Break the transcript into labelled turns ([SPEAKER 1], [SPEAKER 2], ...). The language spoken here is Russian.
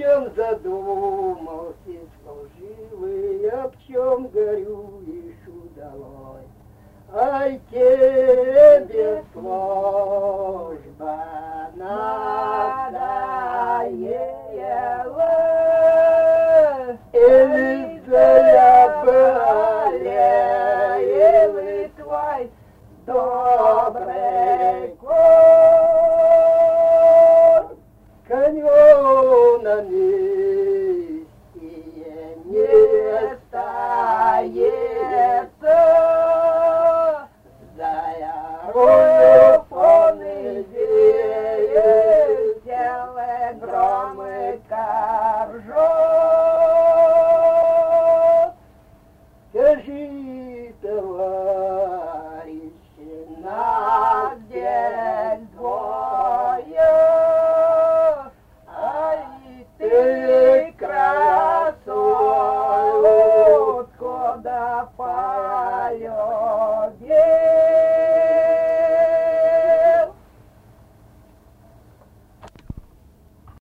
[SPEAKER 1] чем задумался служивый, об чем горюешь удалой. Ай, тебе служба надоела, или заболел, или твой добрый конь, коню на мир.